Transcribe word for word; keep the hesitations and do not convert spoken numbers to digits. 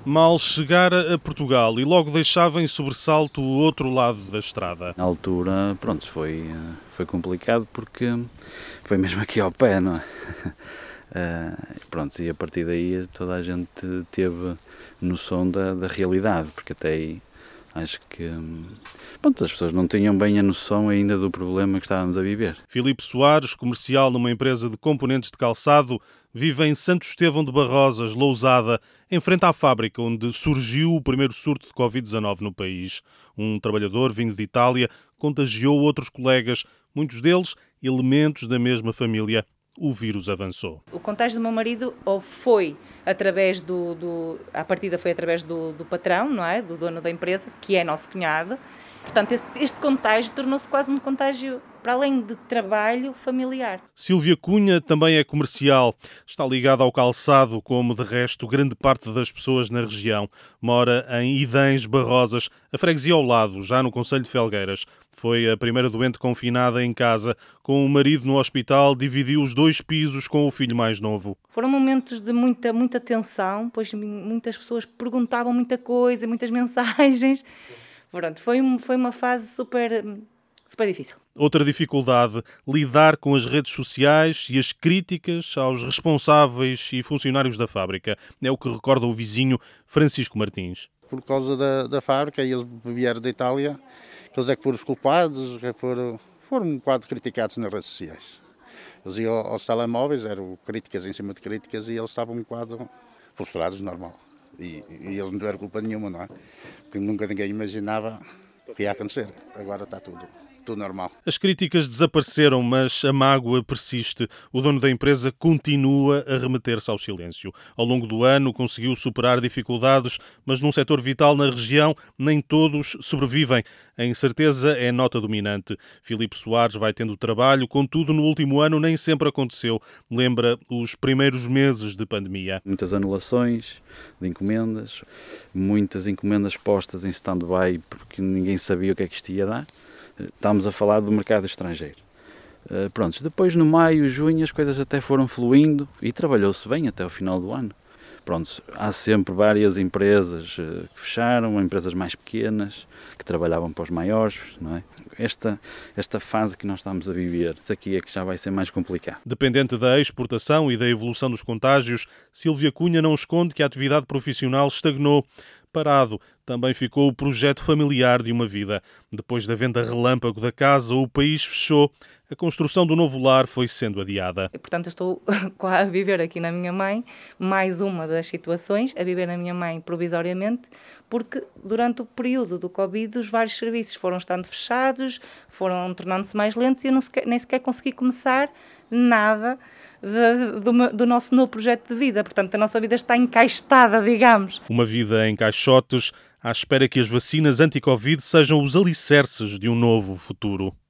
mal chegara a Portugal e logo deixava em sobressalto o outro lado da estrada. Na altura, pronto, foi, foi complicado porque foi mesmo aqui ao pé, não é? Uh, pronto, e a partir daí toda a gente teve noção da, da realidade, porque até aí acho que pronto, as pessoas não tinham bem a noção ainda do problema que estávamos a viver. Filipe Soares, comercial numa empresa de componentes de calçado, vive em Santo Estevão de Barrosas, Lousada, em frente à fábrica onde surgiu o primeiro surto de covid dezanove no país. Um trabalhador vindo de Itália contagiou outros colegas, muitos deles elementos da mesma família. O vírus avançou. O contágio do meu marido ou foi através do, do a partida foi através do, do patrão, não é? Do dono da empresa, que é nosso cunhado. Portanto, este, este contágio tornou-se quase um contágio, para além de trabalho, familiar. Sílvia Cunha também é comercial. Está ligada ao calçado, como de resto grande parte das pessoas na região. Mora em Idens, Barrosas, a freguesia ao lado, já no concelho de Felgueiras. Foi a primeira doente confinada em casa. Com o marido no hospital, dividiu os dois pisos com o filho mais novo. Foram momentos de muita, muita tensão, pois muitas pessoas perguntavam muita coisa, muitas mensagens. Pronto, foi, foi uma fase super, super difícil. Outra dificuldade, lidar com as redes sociais e as críticas aos responsáveis e funcionários da fábrica. É o que recorda o vizinho Francisco Martins. Por causa da, da fábrica, eles vieram da Itália, eles é que foram os culpados, foram, foram um bocado criticados nas redes sociais. Eles iam aos telemóveis, eram críticas em cima de críticas, e eles estavam um bocado frustrados, normal. E, e eles não tiveram culpa nenhuma, não é? Porque nunca ninguém imaginava o que ia acontecer. Agora está tudo, tudo normal. As críticas desapareceram, mas a mágoa persiste. O dono da empresa continua a remeter-se ao silêncio. Ao longo do ano conseguiu superar dificuldades, mas num setor vital na região nem todos sobrevivem. A incerteza é nota dominante. Filipe Soares vai tendo trabalho, contudo no último ano nem sempre aconteceu. Lembra os primeiros meses de pandemia. Muitas anulações de encomendas, muitas encomendas postas em stand-by porque ninguém sabia o que é que isto ia dar. Estamos a falar do mercado estrangeiro. Uh, pronto, depois no maio, junho as coisas até foram fluindo e trabalhou-se bem até o final do ano. Pronto, há sempre várias empresas uh, que fecharam, empresas mais pequenas, que trabalhavam para os maiores, não é? Esta, esta fase que nós estamos a viver, aqui é que já vai ser mais complicado. Dependente da exportação e da evolução dos contágios, Sílvia Cunha não esconde que a atividade profissional estagnou. Parado também ficou o projeto familiar de uma vida. Depois da venda relâmpago da casa, o país fechou. A construção do novo lar foi sendo adiada. E, portanto, estou a viver aqui na minha mãe, mais uma das situações, a viver na minha mãe provisoriamente, porque durante o período do Covid os vários serviços foram estando fechados, foram tornando-se mais lentos e eu não sequer, nem sequer consegui começar nada de, do, do nosso novo projeto de vida. Portanto, a nossa vida está encaixotada, digamos. Uma vida em caixotes, à espera que as vacinas anti-Covid sejam os alicerces de um novo futuro.